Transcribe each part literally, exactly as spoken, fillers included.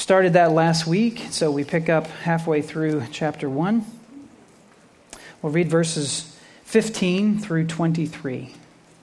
Started that last week, so we pick up halfway through chapter one. We'll read verses fifteen through twenty-three.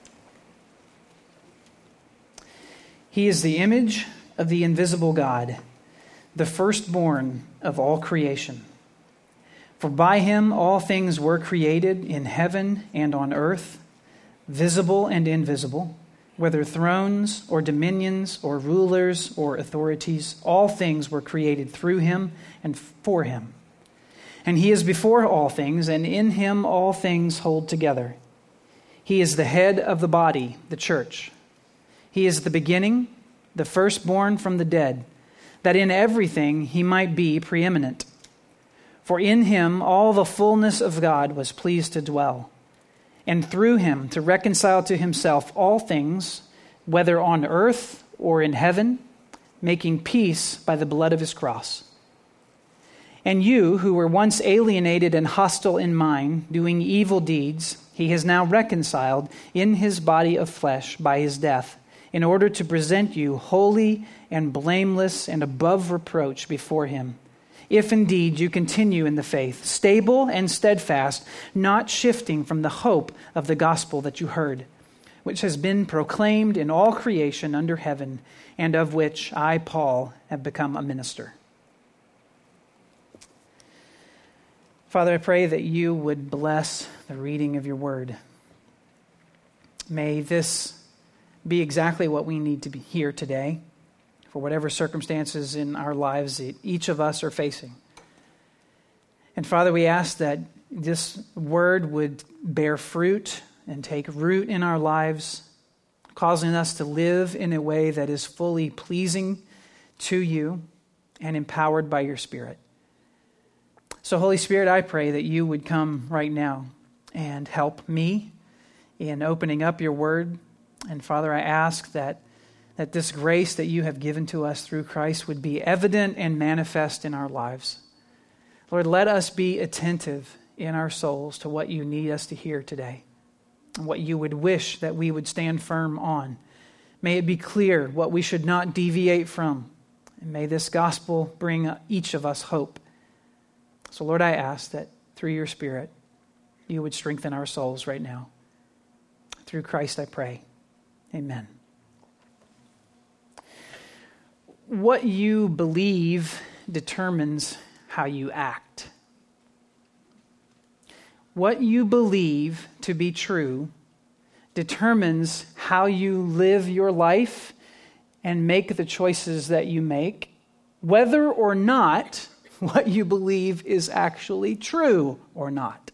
He is the image of the invisible God, the firstborn of all creation. For by him all things were created in heaven and on earth, visible and invisible, whether thrones or dominions or rulers or authorities, all things were created through him and for him. And he is before all things, and in him all things hold together. He is the head of the body, the church. He is the beginning, the firstborn from the dead, that in everything he might be preeminent. For in him all the fullness of God was pleased to dwell, and through him to reconcile to himself all things, whether on earth or in heaven, making peace by the blood of his cross. And you, who were once alienated and hostile in mind, doing evil deeds, he has now reconciled in his body of flesh by his death, in order to present you holy and blameless and above reproach before him. If indeed you continue in the faith, stable and steadfast, not shifting from the hope of the gospel that you heard, which has been proclaimed in all creation under heaven, and of which I, Paul, have become a minister. Father, I pray that you would bless the reading of your word. May this be exactly what we need to be here today, for whatever circumstances in our lives that each of us are facing. And Father, we ask that this word would bear fruit and take root in our lives, causing us to live in a way that is fully pleasing to you and empowered by your Spirit. So Holy Spirit, I pray that you would come right now and help me in opening up your word. And Father, I ask that that this grace that you have given to us through Christ would be evident and manifest in our lives. Lord, let us be attentive in our souls to what you need us to hear today, and what you would wish that we would stand firm on. May it be clear what we should not deviate from, and may this gospel bring each of us hope. So Lord, I ask that through your Spirit, you would strengthen our souls right now. Through Christ I pray. Amen. What you believe determines how you act. What you believe to be true determines how you live your life and make the choices that you make, whether or not what you believe is actually true or not.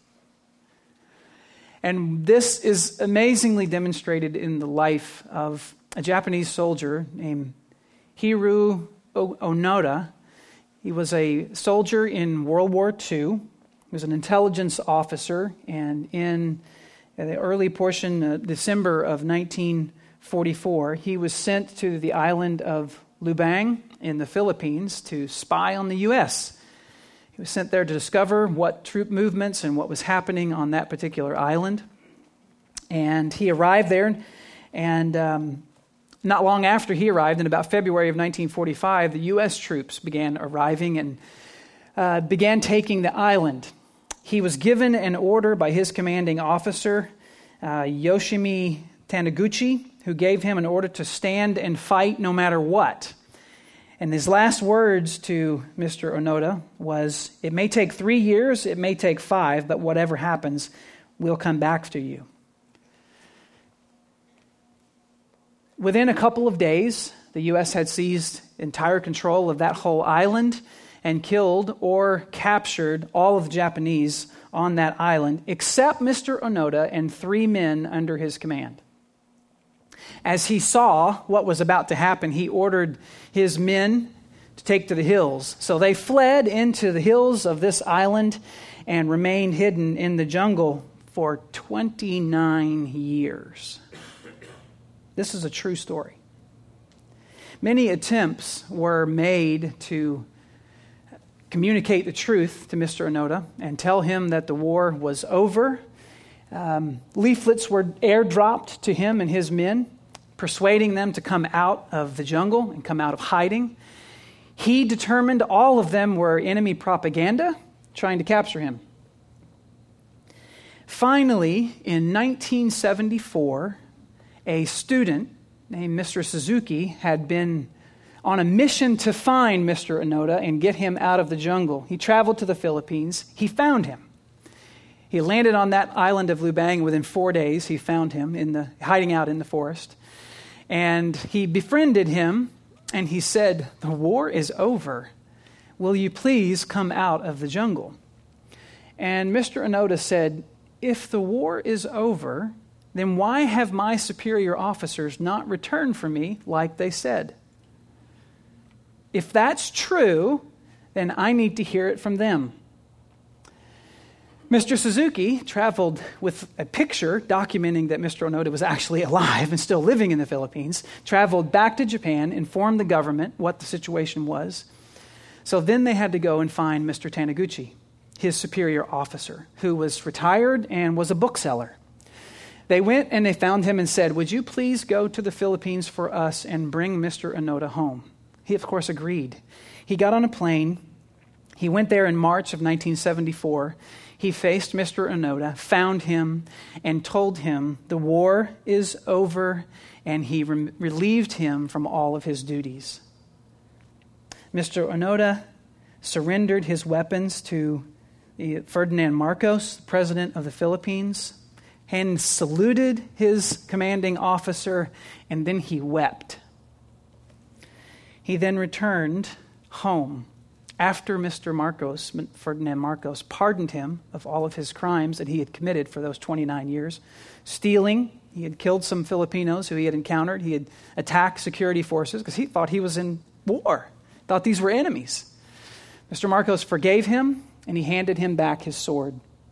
And this is amazingly demonstrated in the life of a Japanese soldier named Hiroo Onoda. He was a soldier in World War Two. He was an intelligence officer, and in the early portion, uh, December of nineteen forty-four, he was sent to the island of Lubang in the Philippines to spy on the U S He was sent there to discover what troop movements and what was happening on that particular island. And he arrived there, and um, not long after he arrived, in about February of nineteen forty-five, the U S troops began arriving and uh, began taking the island. He was given an order by his commanding officer, uh, Yoshimi Taniguchi, who gave him an order to stand and fight no matter what. And his last words to Mister Onoda was, "It may take three years, it may take five, but whatever happens, we'll come back to you." Within a couple of days, the U S had seized entire control of that whole island and killed or captured all of the Japanese on that island, except Mister Onoda and three men under his command. As he saw what was about to happen, he ordered his men to take to the hills. So they fled into the hills of this island and remained hidden in the jungle for twenty-nine years. This is a true story. Many attempts were made to communicate the truth to Mister Onoda and tell him that the war was over. Um, leaflets were airdropped to him and his men, persuading them to come out of the jungle and come out of hiding. He determined all of them were enemy propaganda trying to capture him. Finally, in nineteen seventy-four, a student named Mister Suzuki had been on a mission to find Mister Onoda and get him out of the jungle. He traveled to the Philippines. He found him. He landed on that island of Lubang. Within four days, he found him in the hiding out in the forest. And he befriended him, and he said, "The war is over. Will you please come out of the jungle?" And Mister Onoda said, "If the war is over, then why have my superior officers not returned for me like they said? If that's true, then I need to hear it from them." Mister Suzuki traveled with a picture documenting that Mister Onoda was actually alive and still living in the Philippines, traveled back to Japan, informed the government what the situation was. So then they had to go and find Mister Taniguchi, his superior officer, who was retired and was a bookseller. They went and they found him and said, "Would you please go to the Philippines for us and bring Mister Onoda home?" He, of course, agreed. He got on a plane. He went there in March of nineteen seventy-four. He faced Mister Onoda, found him, and told him the war is over, and he re- relieved him from all of his duties. Mister Onoda surrendered his weapons to Ferdinand Marcos, president of the Philippines, and saluted his commanding officer, and then he wept. He then returned home after Mister Marcos, Ferdinand Marcos, pardoned him of all of his crimes that he had committed for those twenty-nine years. Stealing, he had killed some Filipinos who he had encountered. He had attacked security forces because he thought he was in war, thought these were enemies. Mister Marcos forgave him, and he handed him back his sword.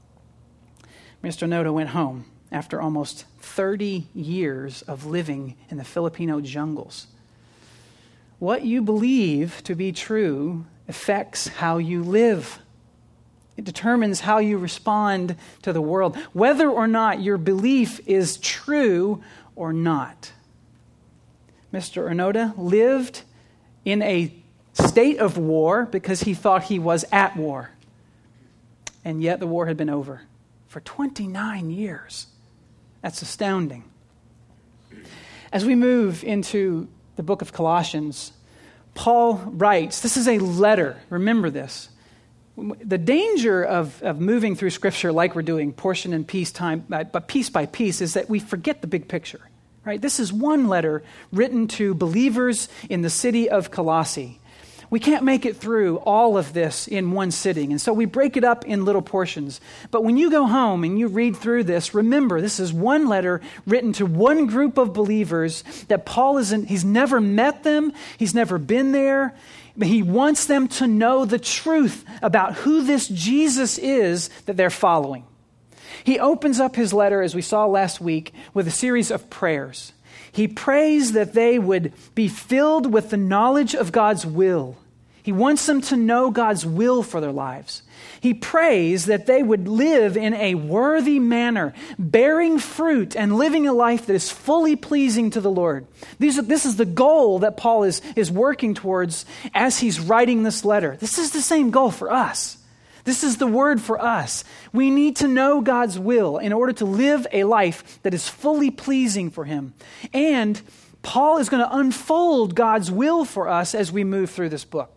Mister Onoda went home after almost thirty years of living in the Filipino jungles. What you believe to be true affects how you live. It determines how you respond to the world, whether or not your belief is true or not. Mister Onoda lived in a state of war because he thought he was at war. And yet the war had been over for twenty-nine years. That's astounding. As we move into the book of Colossians, Paul writes, this is a letter, remember this. The danger of, of moving through Scripture like we're doing, portion and piece time, but piece by piece, is that we forget the big picture, right? This is one letter written to believers in the city of Colossae. We can't make it through all of this in one sitting, and so we break it up in little portions. But when you go home and you read through this, remember, this is one letter written to one group of believers that Paul isn't, he's never met them, he's never been there, but he wants them to know the truth about who this Jesus is that they're following. He opens up his letter, as we saw last week, with a series of prayers. He prays that they would be filled with the knowledge of God's will. He wants them to know God's will for their lives. He prays that they would live in a worthy manner, bearing fruit and living a life that is fully pleasing to the Lord. These are, this is the goal that Paul is, is working towards as he's writing this letter. This is the same goal for us. This is the word for us. We need to know God's will in order to live a life that is fully pleasing for Him. And Paul is going to unfold God's will for us as we move through this book.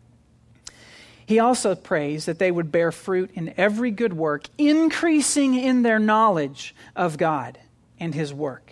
He also prays that they would bear fruit in every good work, increasing in their knowledge of God and His work.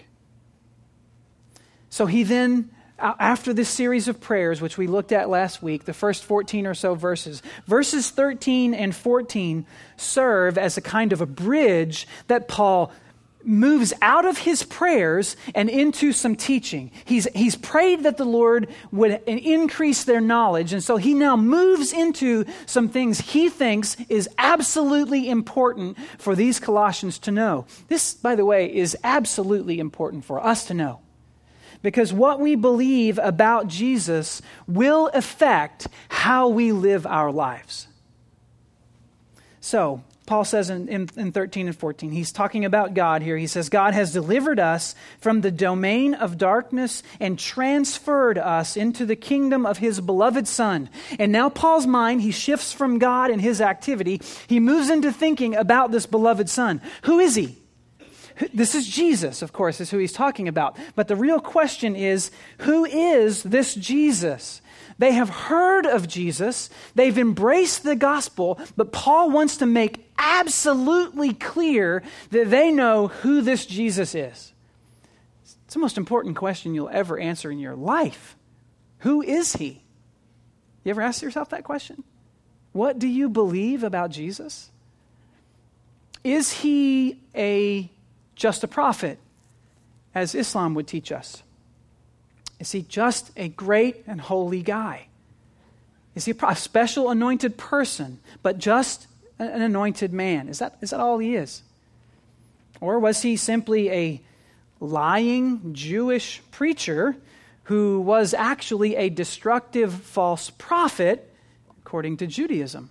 So he then, after this series of prayers, which we looked at last week, the first fourteen or so verses, verses thirteen and fourteen serve as a kind of a bridge that Paul moves out of his prayers and into some teaching. He's, he's prayed that the Lord would increase their knowledge, and so he now moves into some things he thinks is absolutely important for these Colossians to know. This, by the way, is absolutely important for us to know, because what we believe about Jesus will affect how we live our lives. So, Paul says in, in, in thirteen and fourteen, he's talking about God here. He says, God has delivered us from the domain of darkness and transferred us into the kingdom of his beloved Son. And now Paul's mind, he shifts from God and his activity. He moves into thinking about this beloved Son. Who is he? This is Jesus, of course, is who he's talking about. But the real question is, who is this Jesus? They have heard of Jesus. They've embraced the gospel, but Paul wants to make absolutely clear that they know who this Jesus is. It's the most important question you'll ever answer in your life. Who is he? You ever ask yourself that question? What do you believe about Jesus? Is he a just a prophet, as Islam would teach us? Is he just a great and holy guy? Is he a special anointed person, but just an anointed man? Is that, is that all he is? Or was he simply a lying Jewish preacher who was actually a destructive false prophet according to Judaism?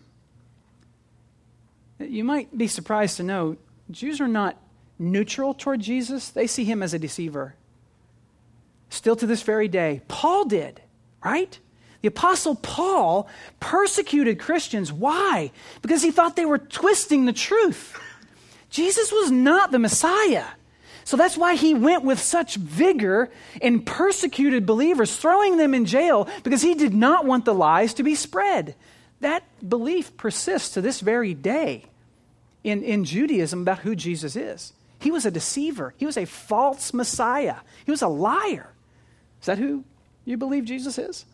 You might be surprised to know Jews are not neutral toward Jesus. They see him as a deceiver. Still to this very day. Paul did, right? The Apostle Paul persecuted Christians. Why? Because he thought they were twisting the truth. Jesus was not the Messiah. So that's why he went with such vigor and persecuted believers, throwing them in jail because he did not want the lies to be spread. That belief persists to this very day in, in Judaism about who Jesus is. He was a deceiver. He was a false Messiah. He was a liar. Is that who you believe Jesus is?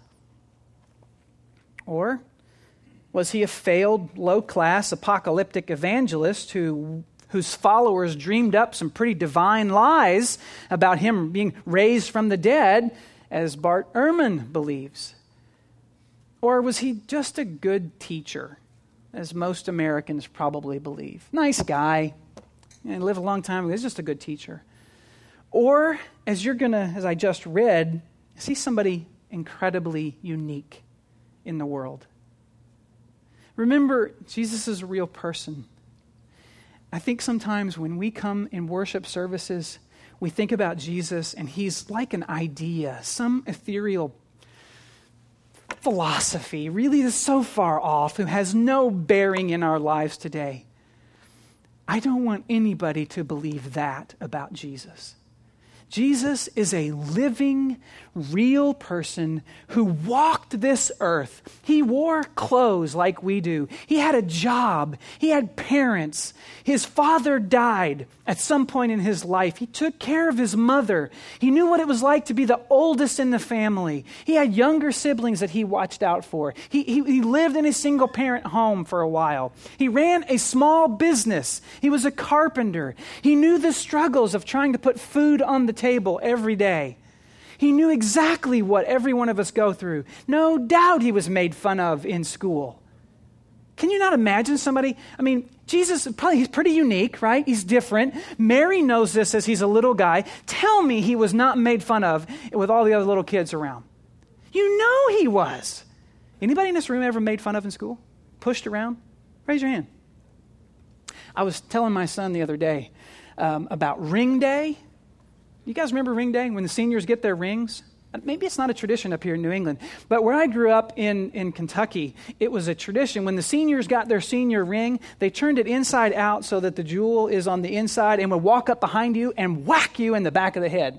Or was he a failed, low-class, apocalyptic evangelist who, whose followers dreamed up some pretty divine lies about him being raised from the dead, as Bart Ehrman believes? Or was he just a good teacher, as most Americans probably believe? Nice guy, and lived a long time ago. He's just a good teacher. Or, as you're going to, as I just read, see somebody incredibly unique in the world. Remember, Jesus is a real person. I think sometimes when we come in worship services, we think about Jesus and he's like an idea, some ethereal philosophy, really is so far off, who has no bearing in our lives today. I don't want anybody to believe that about Jesus. Jesus is a living, real person who walked this earth. He wore clothes like we do. He had a job. He had parents. His father died at some point in his life. He took care of his mother. He knew what it was like to be the oldest in the family. He had younger siblings that he watched out for. He, he, he lived in a single-parent home for a while. He ran a small business. He was a carpenter. He knew the struggles of trying to put food on the table every day. He knew exactly what every one of us go through. No doubt he was made fun of in school. Can you not imagine somebody? I mean, Jesus, probably he's pretty unique, right? He's different. Mary knows this as he's a little guy. Tell me he was not made fun of with all the other little kids around. You know he was. Anybody in this room ever made fun of in school? Pushed around? Raise your hand. I was telling my son the other day um, about Ring Day. You guys remember Ring Day when the seniors get their rings? Maybe it's not a tradition up here in New England, but where I grew up in, in Kentucky, it was a tradition. When the seniors got their senior ring, they turned it inside out so that the jewel is on the inside and would walk up behind you and whack you in the back of the head.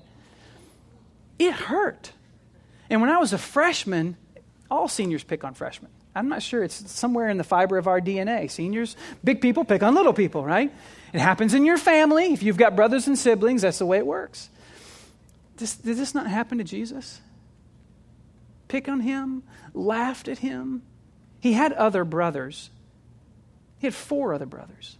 It hurt. And when I was a freshman, all seniors pick on freshmen. I'm not sure. It's somewhere in the fiber of our D N A. Seniors, big people pick on little people, right? It happens in your family. If you've got brothers and siblings, that's the way it works. This, did this not happen to Jesus? Pick on him, laughed at him. He had other brothers. He had four other brothers.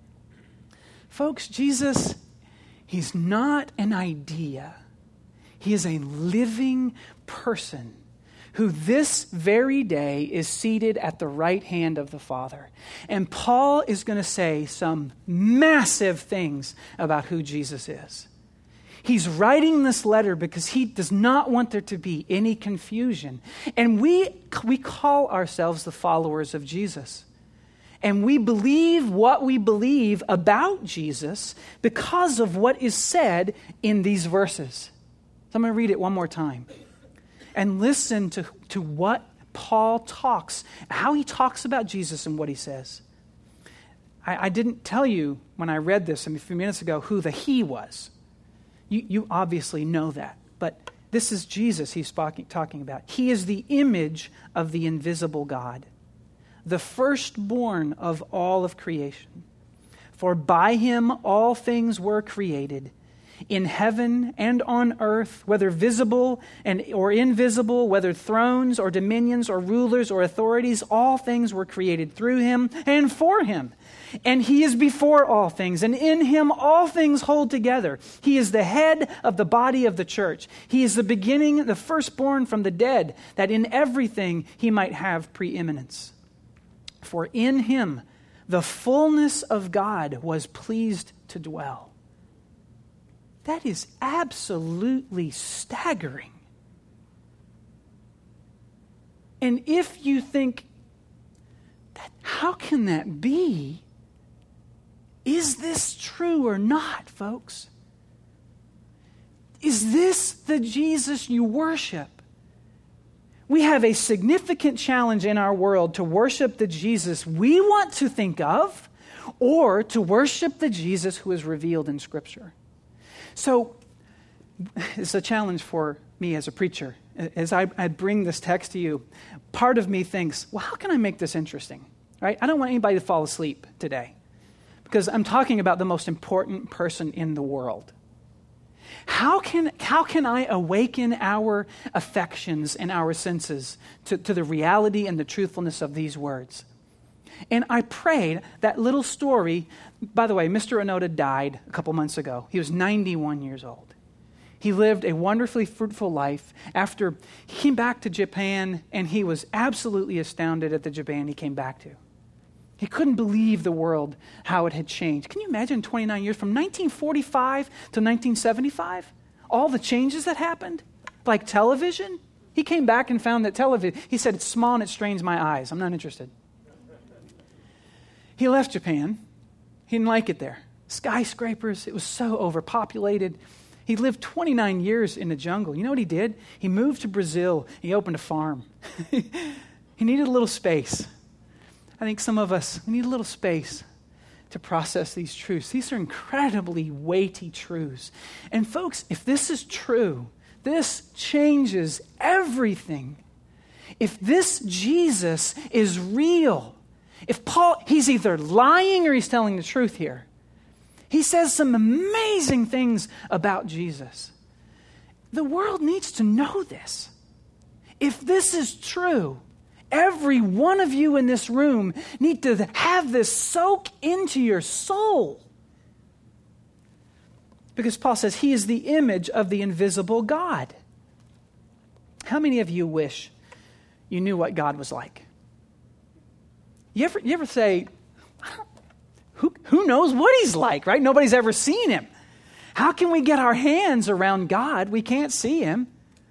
Folks, Jesus, he's not an idea. He is a living person who this very day is seated at the right hand of the Father. And Paul is going to say some massive things about who Jesus is. He's writing this letter because he does not want there to be any confusion. And we, we call ourselves the followers of Jesus. And we believe what we believe about Jesus because of what is said in these verses. So I'm going to read it one more time. And listen to, to what Paul talks, how he talks about Jesus and what he says. I, I didn't tell you when I read this a few minutes ago who the he was. You, you obviously know that. But this is Jesus he's talking about. He is the image of the invisible God, the firstborn of all of creation. For by him all things were created, in heaven and on earth, whether visible and or invisible, whether thrones or dominions or rulers or authorities, all things were created through him and for him. And he is before all things, and in him all things hold together. He is the head of the body of the church. He is the beginning, the firstborn from the dead, that in everything he might have preeminence. For in him the fullness of God was pleased to dwell. That is absolutely staggering. And if you think, that, how can that be? Is this true or not, folks? Is this the Jesus you worship? We have a significant challenge in our world to worship the Jesus we want to think of, or to worship the Jesus who is revealed in Scripture. So it's a challenge for me as a preacher. As I, I bring this text to you, part of me thinks, well, how can I make this interesting? Right? I don't want anybody to fall asleep today because I'm talking about the most important person in the world. How can, how can I awaken our affections and our senses to, to the reality and the truthfulness of these words? And I prayed that little story. By the way, Mister Onoda died a couple months ago. He was ninety-one years old. He lived a wonderfully fruitful life. After he came back to Japan, and he was absolutely astounded at the Japan he came back to. He couldn't believe the world, how it had changed. Can you imagine twenty-nine years, from nineteen forty-five to nineteen seventy-five? All the changes that happened? Like television? He came back and found that television, he said, it's small and it strains my eyes. I'm not interested. He left Japan. He didn't like it there. Skyscrapers, it was so overpopulated. He lived twenty-nine years in the jungle. You know what he did? He moved to Brazil. He opened a farm. He needed a little space. I think some of us, we need a little space to process these truths. These are incredibly weighty truths. And folks, if this is true, this changes everything. If this Jesus is real, if Paul, he's either lying or he's telling the truth here. He says some amazing things about Jesus. The world needs to know this. If this is true, every one of you in this room need to have this soak into your soul. Because Paul says he is the image of the invisible God. How many of you wish you knew what God was like? You ever, you ever say, who, who knows what he's like, right? Nobody's ever seen him. How can we get our hands around God? We can't see him.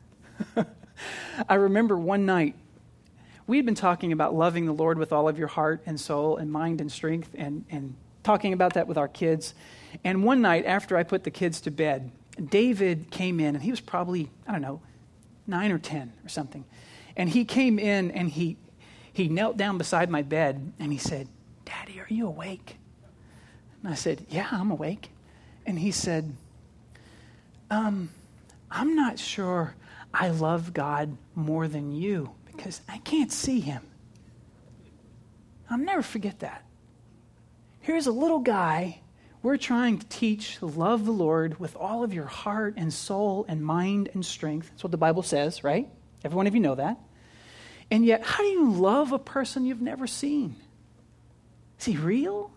I remember one night, we had been talking about loving the Lord with all of your heart and soul and mind and strength and, and talking about that with our kids. And one night after I put the kids to bed, David came in and he was probably, I don't know, nine or ten or something. And he came in and he he knelt down beside my bed and he said, "Daddy, are you awake?" And I said, "Yeah, I'm awake." And he said, um, "I'm not sure I love God more than you because I can't see him." I'll never forget that. Here's a little guy. We're trying to teach to love the Lord with all of your heart and soul and mind and strength. That's what the Bible says, right? Every one of you know that. And yet, how do you love a person you've never seen? Is he real?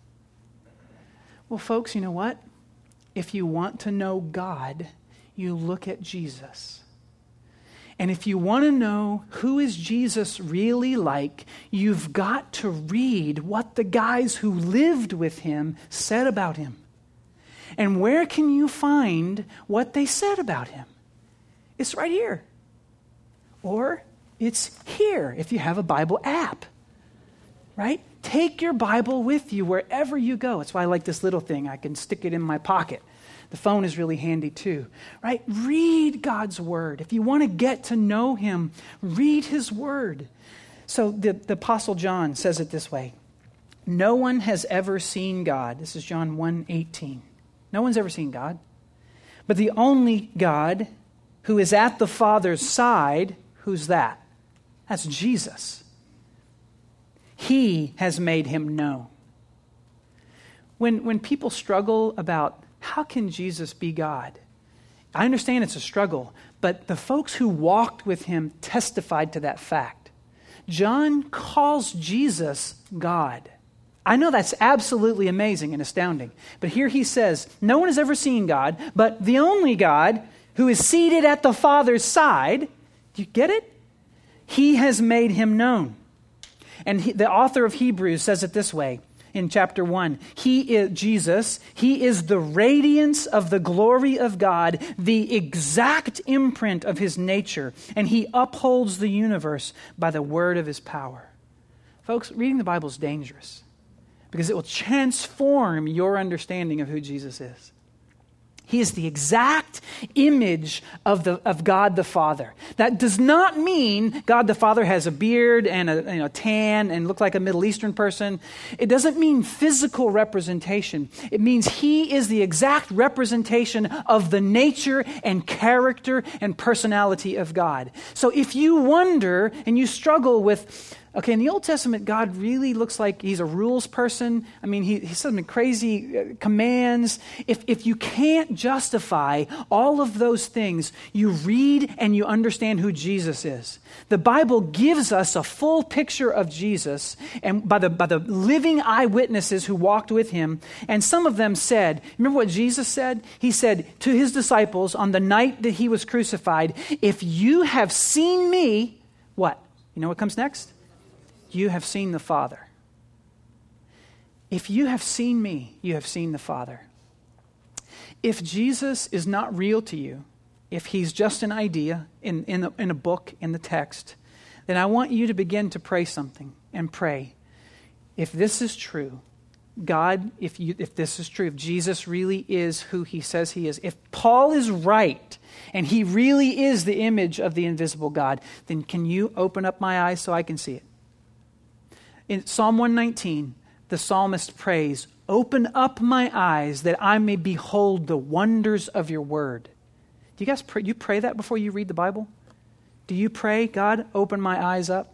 Well, folks, you know what? If you want to know God, you look at Jesus. And if you want to know who is Jesus really like, you've got to read what the guys who lived with him said about him. And where can you find what they said about him? It's right here. Or it's here if you have a Bible app. right? Take your Bible with you wherever you go. That's why I like this little thing. I can stick it in my pocket. The phone is really handy too, right? Read God's word. If you want to get to know him, read his word. So the, the Apostle John says it this way. No one has ever seen God. This is John one eighteen. No one's ever seen God. But the only God who is at the Father's side, who's that? That's Jesus. He has made him known. When, when people struggle about how can Jesus be God, I understand it's a struggle, but the folks who walked with him testified to that fact. John calls Jesus God. I know that's absolutely amazing and astounding, but here he says, no one has ever seen God, but the only God who is seated at the Father's side, do you get it? He has made him known. And he, the author of Hebrews says it this way in chapter one. He is Jesus. He is the radiance of the glory of God, the exact imprint of his nature, and he upholds the universe by the word of his power. Folks, reading the Bible is dangerous because it will transform your understanding of who Jesus is. He is the exact image of the of God the Father. That does not mean God the Father has a beard and a you know, tan and look like a Middle Eastern person. It doesn't mean physical representation. It means he is the exact representation of the nature and character and personality of God. So if you wonder and you struggle with, okay, in the Old Testament, God really looks like he's a rules person. I mean, he, he says some crazy uh, commands. If, if you can't justify all of those things, you read and you understand who Jesus is. The Bible gives us a full picture of Jesus and by the, by the living eyewitnesses who walked with him. And some of them said, remember what Jesus said? He said to his disciples on the night that he was crucified, if you have seen me, what? You know what comes next? You have seen the Father. If you have seen me, you have seen the Father. If Jesus is not real to you, if he's just an idea in, in, a, in a book, in the text, then I want you to begin to pray something and pray. If this is true, God, if you, if this is true, if Jesus really is who he says he is, if Paul is right and he really is the image of the invisible God, then can you open up my eyes so I can see it? In Psalm one nineteen, the psalmist prays, open up my eyes that I may behold the wonders of your word. Do you guys pray, you pray that before you read the Bible? Do you pray, God, open my eyes up?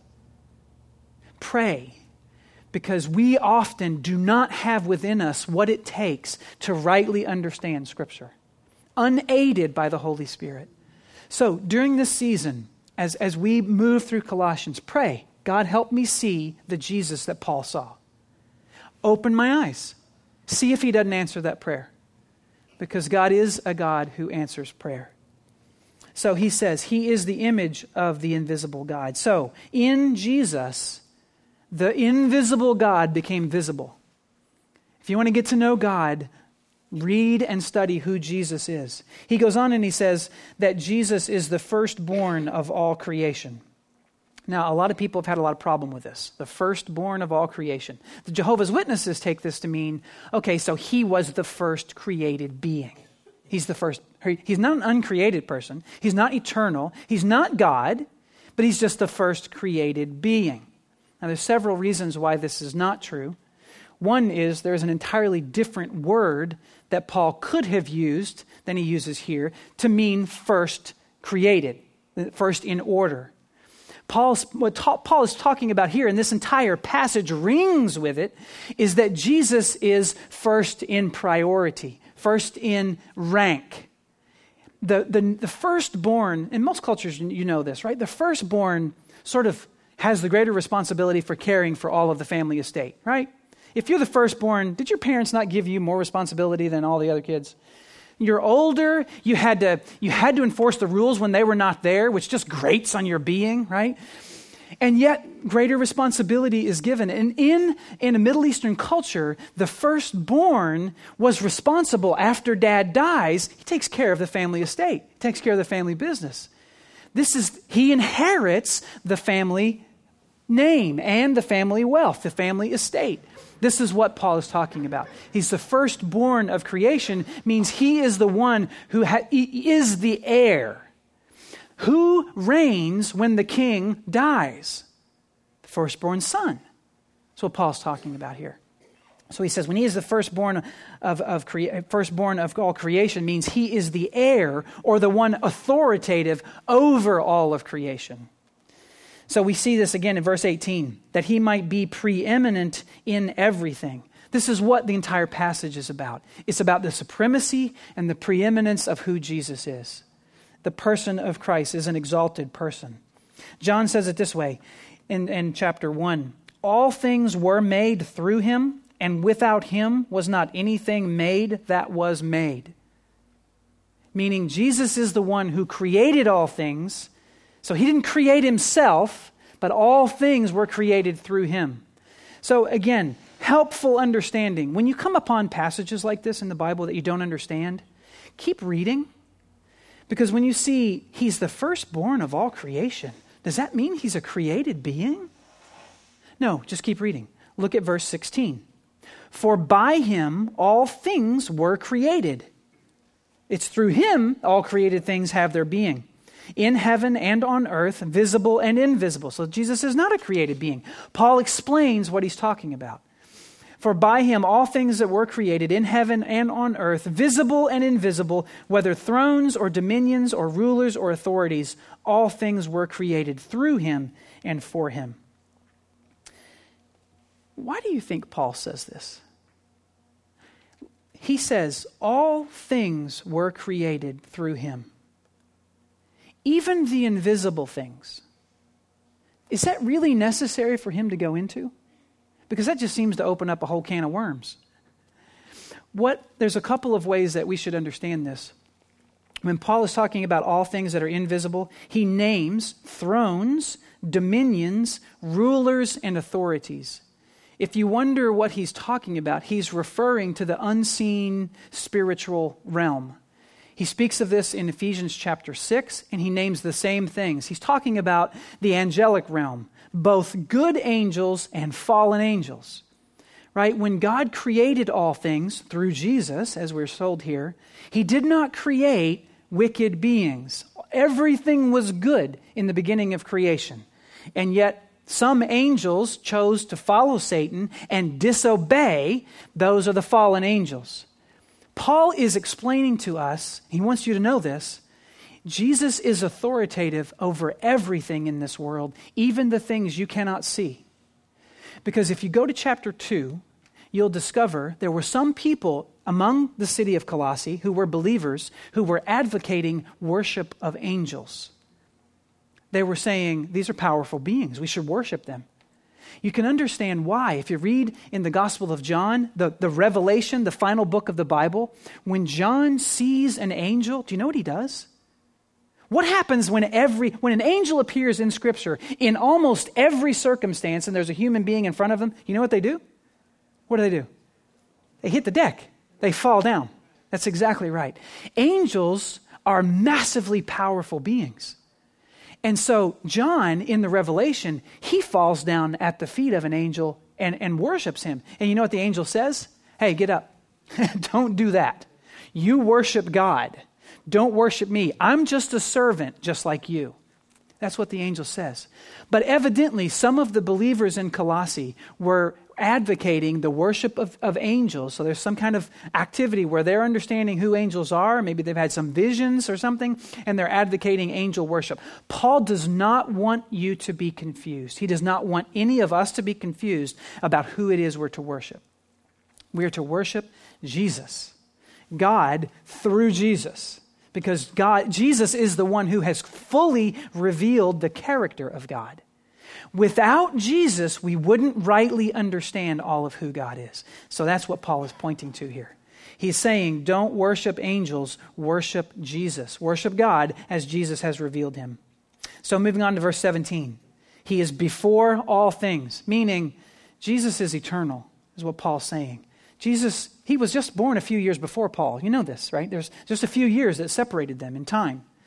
Pray, because we often do not have within us what it takes to rightly understand Scripture, unaided by the Holy Spirit. So during this season, as, as we move through Colossians, pray, God, help me see the Jesus that Paul saw. Open my eyes. See if he doesn't answer that prayer. Because God is a God who answers prayer. So he says he is the image of the invisible God. So in Jesus, the invisible God became visible. If you want to get to know God, read and study who Jesus is. He goes on and he says that Jesus is the firstborn of all creation. Now, a lot of people have had a lot of problem with this. The firstborn of all creation. The Jehovah's Witnesses take this to mean, okay, so he was the first created being. He's the first. He's not an uncreated person. He's not eternal. He's not God, but he's just the first created being. Now, there's several reasons why this is not true. One is there's an entirely different word that Paul could have used than he uses here to mean first created, first in order. Paul's, what ta- Paul is talking about here, and this entire passage rings with it, is that Jesus is first in priority, first in rank. The, the, the firstborn, in most cultures you know this, right? The firstborn sort of has the greater responsibility for caring for all of the family estate, right? If you're the firstborn, did your parents not give you more responsibility than all the other kids? You're older, you had to you had to enforce the rules when they were not there, which just grates on your being, right? And yet greater responsibility is given. And in, in a Middle Eastern culture, the firstborn was responsible after dad dies. He takes care of the family estate. He takes care of the family business. This is, he inherits the family name and the family wealth, the family estate. This is what Paul is talking about. He's the firstborn of creation, means he is the one who ha- is the heir. Who reigns when the king dies? The firstborn son. That's what Paul's talking about here. So he says when he is the firstborn of, of crea- firstborn of all creation, means he is the heir or the one authoritative over all of creation. So we see this again in verse eighteen, that he might be preeminent in everything. This is what the entire passage is about. It's about the supremacy and the preeminence of who Jesus is. The person of Christ is an exalted person. John says it this way in, in chapter one. All things were made through him, and without him was not anything made that was made. Meaning Jesus is the one who created all things. So he didn't create himself, but all things were created through him. So again, helpful understanding. When you come upon passages like this in the Bible that you don't understand, keep reading. Because when you see he's the firstborn of all creation, does that mean he's a created being? No, just keep reading. Look at verse sixteen. For by him all things were created. It's through him all created things have their being. In heaven and on earth, visible and invisible. So Jesus is not a created being. Paul explains what he's talking about. For by him all things that were created in heaven and on earth, visible and invisible, whether thrones or dominions or rulers or authorities, all things were created through him and for him. Why do you think Paul says this? He says all things were created through him. Even the invisible things. Is that really necessary for him to go into? Because that just seems to open up a whole can of worms. What, there's a couple of ways that we should understand this. When Paul is talking about all things that are invisible, he names thrones, dominions, rulers, and authorities. If you wonder what he's talking about, he's referring to the unseen spiritual realm. He speaks of this in Ephesians chapter six, and he names the same things. He's talking about the angelic realm, both good angels and fallen angels. Right? When God created all things through Jesus, as we're told here, he did not create wicked beings. Everything was good in the beginning of creation. And yet some angels chose to follow Satan and disobey. Those are the fallen angels. Paul is explaining to us, he wants you to know this, Jesus is authoritative over everything in this world, even the things you cannot see. Because if you go to chapter two, you'll discover there were some people among the city of Colossae who were believers who were advocating worship of angels. They were saying, these are powerful beings, we should worship them. You can understand why. If you read in the Gospel of John, the, the Revelation, the final book of the Bible, when John sees an angel, do you know what he does? What happens when every when an angel appears in Scripture in almost every circumstance and there's a human being in front of them? You know what they do? What do they do? They hit the deck. They fall down. That's exactly right. Angels are massively powerful beings. And so John, in the Revelation, he falls down at the feet of an angel and, and worships him. And you know what the angel says? Hey, get up. Don't do that. You worship God. Don't worship me. I'm just a servant, just like you. That's what the angel says. But evidently, some of the believers in Colossae were advocating the worship of, of angels. So there's some kind of activity where they're understanding who angels are. Maybe they've had some visions or something, and they're advocating angel worship. Paul does not want you to be confused. He does not want any of us to be confused about who it is we're to worship. We are to worship Jesus, God through Jesus, because God, Jesus is the one who has fully revealed the character of God. Without Jesus, we wouldn't rightly understand all of who God is. So that's what Paul is pointing to here. He's saying, don't worship angels, worship Jesus. Worship God as Jesus has revealed him. So moving on to verse seventeen. He is before all things, meaning Jesus is eternal, is what Paul's saying. Jesus, he was just born a few years before Paul. You know this, right? There's just a few years that separated them in time.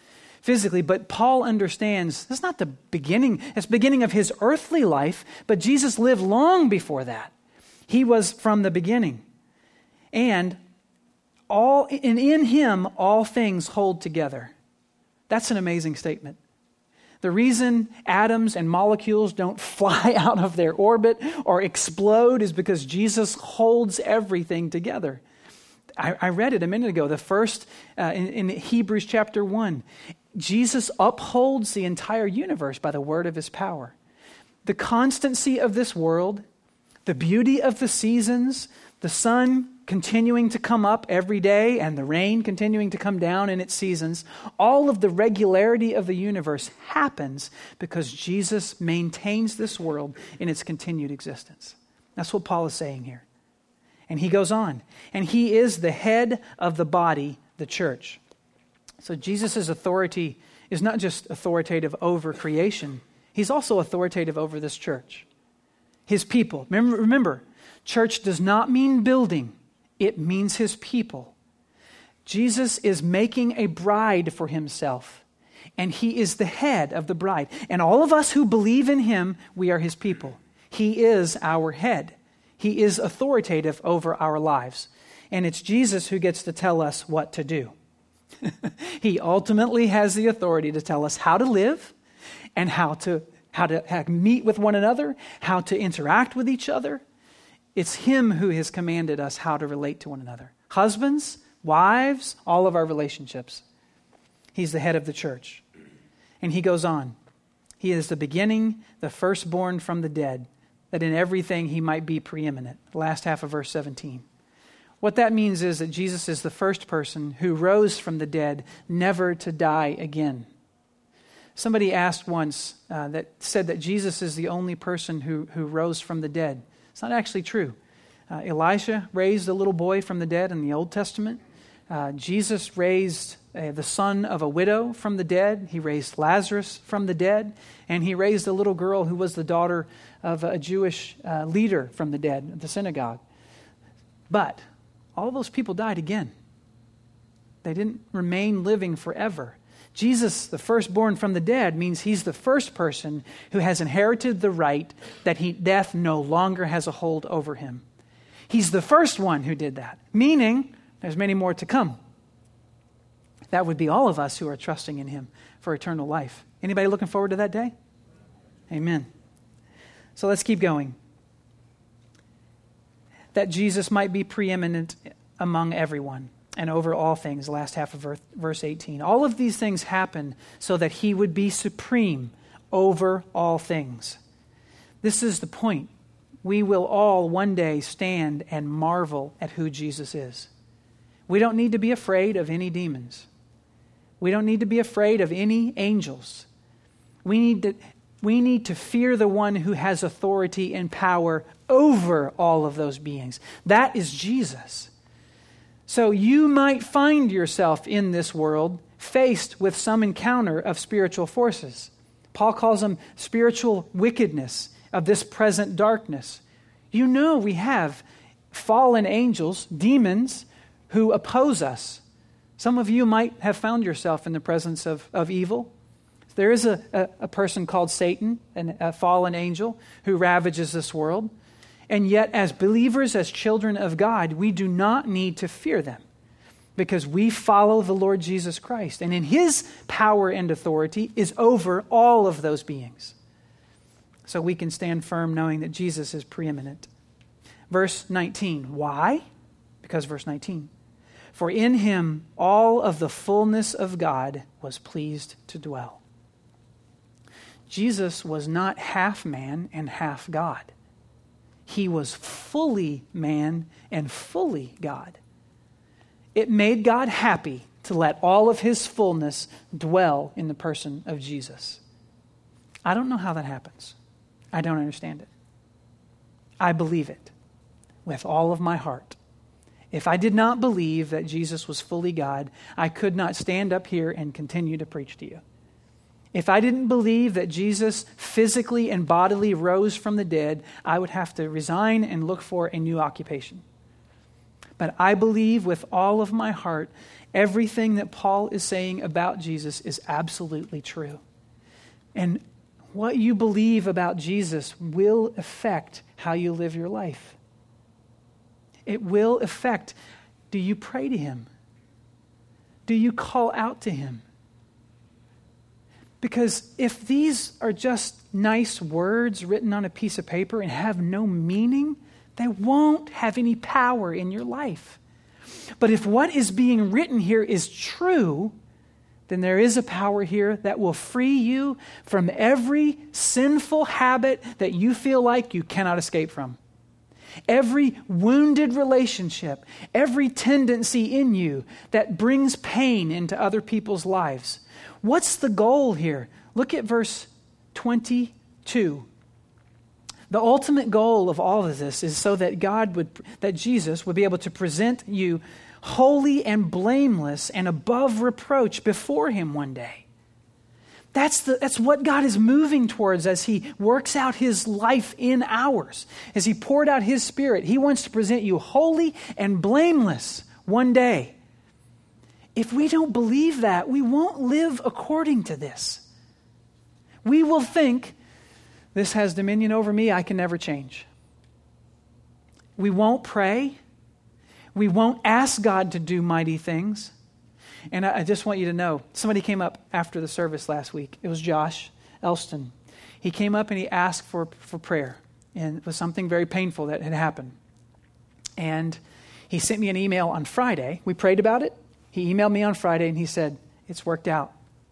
physically, but Paul understands that's not the beginning. It's the beginning of his earthly life, but Jesus lived long before that. He was from the beginning. And all and in him all things hold together. That's an amazing statement. The reason atoms and molecules don't fly out of their orbit or explode is because Jesus holds everything together. I, I read it a minute ago, the first uh, in, in Hebrews chapter one. Jesus upholds the entire universe by the word of his power. The constancy of this world, the beauty of the seasons, the sun continuing to come up every day and the rain continuing to come down in its seasons, all of the regularity of the universe happens because Jesus maintains this world in its continued existence. That's what Paul is saying here. And he goes on, and he is the head of the body, the church. So Jesus' authority is not just authoritative over creation, he's also authoritative over this church. His people. Remember, remember, church does not mean building. It means his people. Jesus is making a bride for himself, and he is the head of the bride. And all of us who believe in him, we are his people. He is our head. He is authoritative over our lives. And it's Jesus who gets to tell us what to do. He ultimately has the authority to tell us how to live and how to, how to how to meet with one another, how to interact with each other. It's him who has commanded us how to relate to one another. Husbands, wives, all of our relationships. He's the head of the church. And he goes on. He is the beginning, the firstborn from the dead, that in everything he might be preeminent. The last half of verse seventeen. What that means is that Jesus is the first person who rose from the dead, never to die again. Somebody asked once uh, that said that Jesus is the only person who, who rose from the dead. It's not actually true. Uh, Elisha raised a little boy from the dead in the Old Testament. Uh, Jesus raised uh, the son of a widow from the dead. He raised Lazarus from the dead. And he raised a little girl who was the daughter of a Jewish uh, leader from the dead at the synagogue. But all those people died again. They didn't remain living forever. Jesus, the firstborn from the dead, means he's the first person who has inherited the right that he, death no longer has a hold over him. He's the first one who did that, meaning there's many more to come. That would be all of us who are trusting in him for eternal life. Anybody looking forward to that day? Amen. So let's keep going. That Jesus might be preeminent among everyone and over all things, the last half of verse eighteen. All of these things happen so that he would be supreme over all things. This is the point. We will all one day stand and marvel at who Jesus is. We don't need to be afraid of any demons. We don't need to be afraid of any angels. We need to, we need to fear the one who has authority and power over all of those beings. That is Jesus. So you might find yourself in this world faced with some encounter of spiritual forces. Paul calls them spiritual wickedness of this present darkness. You know we have fallen angels, demons, who oppose us. Some of you might have found yourself in the presence of, of evil. There is a, a, a person called Satan, an, a fallen angel, who ravages this world. And yet, as believers, as children of God, we do not need to fear them because we follow the Lord Jesus Christ. And in his power and authority is over all of those beings. So we can stand firm knowing that Jesus is preeminent. Verse nineteen. Why? Because verse nineteen. For in him all of the fullness of God was pleased to dwell. Jesus was not half man and half God. He was fully man and fully God. It made God happy to let all of his fullness dwell in the person of Jesus. I don't know how that happens. I don't understand it. I believe it with all of my heart. If I did not believe that Jesus was fully God, I could not stand up here and continue to preach to you. If I didn't believe that Jesus physically and bodily rose from the dead, I would have to resign and look for a new occupation. But I believe with all of my heart, everything that Paul is saying about Jesus is absolutely true. And what you believe about Jesus will affect how you live your life. It will affect, do you pray to him? Do you call out to him? Because if these are just nice words written on a piece of paper and have no meaning, they won't have any power in your life. But if what is being written here is true, then there is a power here that will free you from every sinful habit that you feel like you cannot escape from. Every wounded relationship, every tendency in you that brings pain into other people's lives. What's the goal here? Look at verse twenty-two. The ultimate goal of all of this is so that God would, that Jesus would be able to present you holy and blameless and above reproach before him one day. That's the, that's what God is moving towards as he works out his life in ours. As he poured out his Spirit, he wants to present you holy and blameless one day. If we don't believe that, we won't live according to this. We will think, this has dominion over me, I can never change. We won't pray. We won't ask God to do mighty things. And I just want you to know, somebody came up after the service last week. It was Josh Elston. He came up and he asked for, for prayer. And it was something very painful that had happened. And he sent me an email on Friday. We prayed about it. He emailed me on Friday and he said, it's worked out.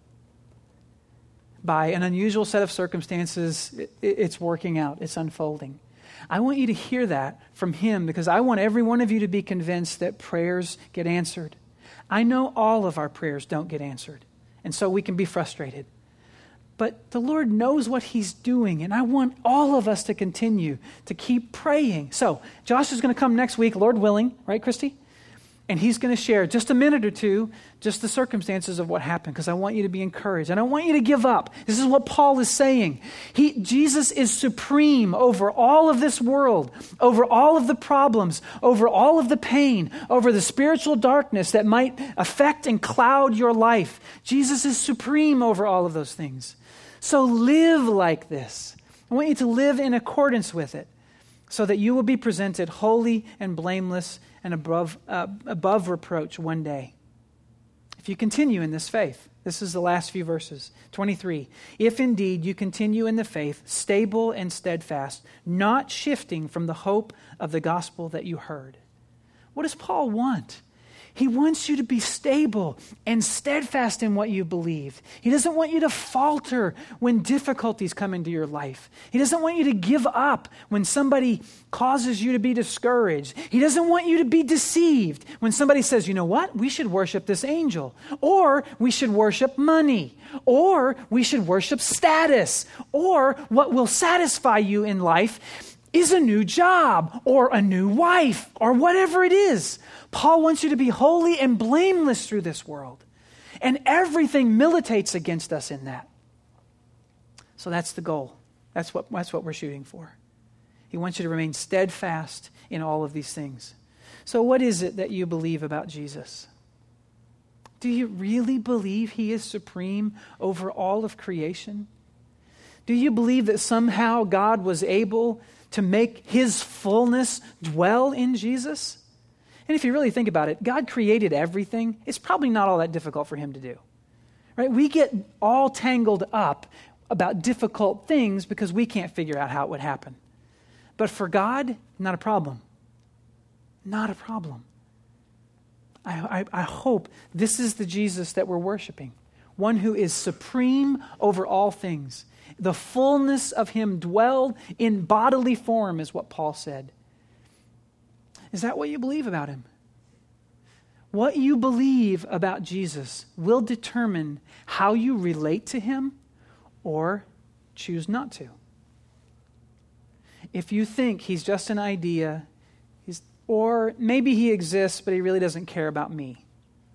By an unusual set of circumstances, it, it's working out. It's unfolding. I want you to hear that from him because I want every one of you to be convinced that prayers get answered. I know all of our prayers don't get answered, and so we can be frustrated. But the Lord knows what he's doing, and I want all of us to continue to keep praying. So Josh is going to come next week, Lord willing, right, Christy? And he's going to share just a minute or two, just the circumstances of what happened, because I want you to be encouraged. And I want you to give up. This is what Paul is saying. He, Jesus is supreme over all of this world, over all of the problems, over all of the pain, over the spiritual darkness that might affect and cloud your life. Jesus is supreme over all of those things. So live like this. I want you to live in accordance with it so that you will be presented holy and blameless and above, uh, above reproach one day. If you continue in this faith, this is the last few verses, twenty-three. If indeed you continue in the faith, stable and steadfast, not shifting from the hope of the gospel that you heard. What does Paul want? He wants you to be stable and steadfast in what you believe. He doesn't want you to falter when difficulties come into your life. He doesn't want you to give up when somebody causes you to be discouraged. He doesn't want you to be deceived when somebody says, you know what, we should worship this angel, or we should worship money, or we should worship status, or what will satisfy you in life is a new job or a new wife or whatever it is. Paul wants you to be holy and blameless through this world. And everything militates against us in that. So that's the goal. That's what, that's what we're shooting for. He wants you to remain steadfast in all of these things. So what is it that you believe about Jesus? Do you really believe he is supreme over all of creation? Do you believe that somehow God was able to make his fullness dwell in Jesus? And if you really think about it, God created everything. It's probably not all that difficult for him to do. Right? We get all tangled up about difficult things because we can't figure out how it would happen. But for God, not a problem. Not a problem. I, I, I hope this is the Jesus that we're worshiping. One who is supreme over all things. The fullness of him dwelled in bodily form is what Paul said. Is that what you believe about him? What you believe about Jesus will determine how you relate to him or choose not to. If you think he's just an idea, he's, or maybe he exists, but he really doesn't care about me.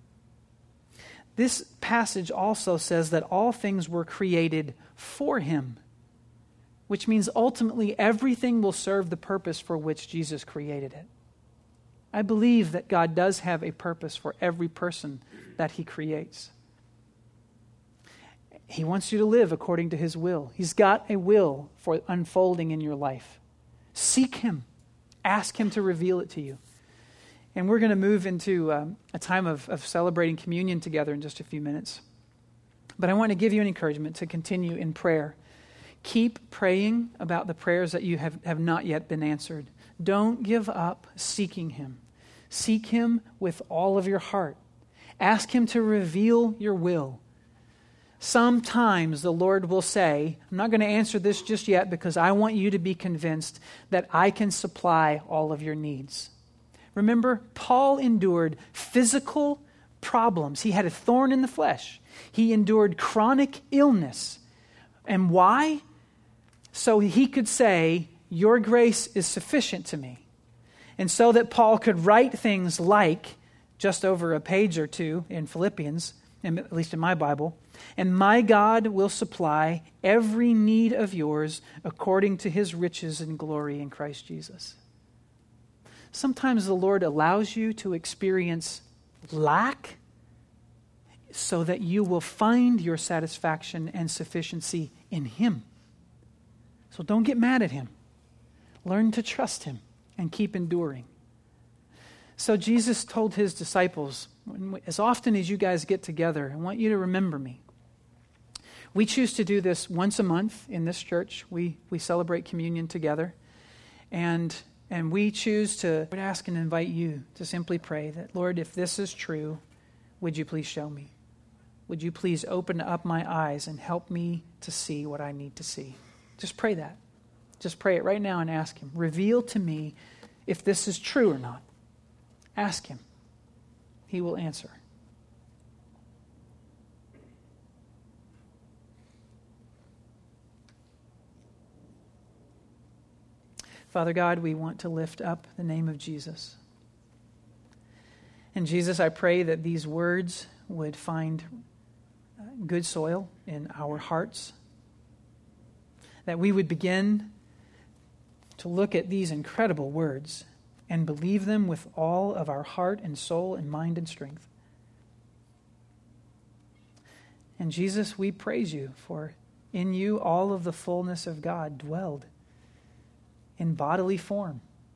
This passage also says that all things were created for him, which means ultimately everything will serve the purpose for which Jesus created it. I believe that God does have a purpose for every person that he creates. He wants you to live according to his will. He's got a will for unfolding in your life. Seek him. Ask him to reveal it to you. And we're going to move into um, a time of, of celebrating communion together in just a few minutes. But I want to give you an encouragement to continue in prayer. Keep praying about the prayers that you have, have not yet been answered. Don't give up seeking him. Seek him with all of your heart. Ask him to reveal your will. Sometimes the Lord will say, I'm not going to answer this just yet because I want you to be convinced that I can supply all of your needs. Remember, Paul endured physical problems. He had a thorn in the flesh. He endured chronic illness. And why? So he could say, your grace is sufficient to me. And so that Paul could write things like, just over a page or two in Philippians, at least in my Bible, and my God will supply every need of yours according to his riches and glory in Christ Jesus. Sometimes the Lord allows you to experience lack so that you will find your satisfaction and sufficiency in him. So don't get mad at him. Learn to trust him and keep enduring. So Jesus told his disciples, as often as you guys get together, I want you to remember me. We choose to do this once a month in this church. We we celebrate communion together. And and we choose to ask and invite you to simply pray that, Lord, if this is true, would you please show me? Would you please open up my eyes and help me to see what I need to see? Just pray that. Just pray it right now and ask him. Reveal to me if this is true or not. Ask him. He will answer. Father God, we want to lift up the name of Jesus. And Jesus, I pray that these words would find good soil in our hearts, that we would begin to look at these incredible words and believe them with all of our heart and soul and mind and strength. And Jesus, we praise you, for in you all of the fullness of God dwelled in bodily form.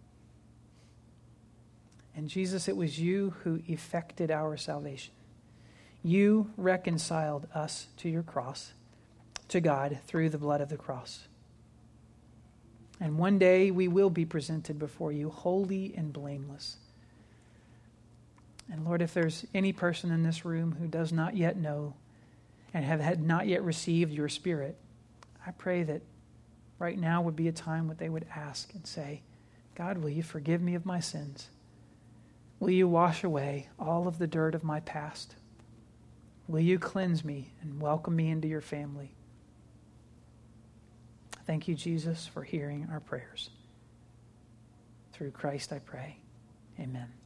And Jesus, it was you who effected our salvation. You reconciled us to your cross, to God, through the blood of the cross. And one day we will be presented before you holy and blameless. And Lord, if there's any person in this room who does not yet know and have had not yet received your Spirit, I pray that right now would be a time when they would ask and say, God, will you forgive me of my sins? Will you wash away all of the dirt of my past? Will you cleanse me and welcome me into your family? Thank you, Jesus, for hearing our prayers. Through Christ I pray. Amen.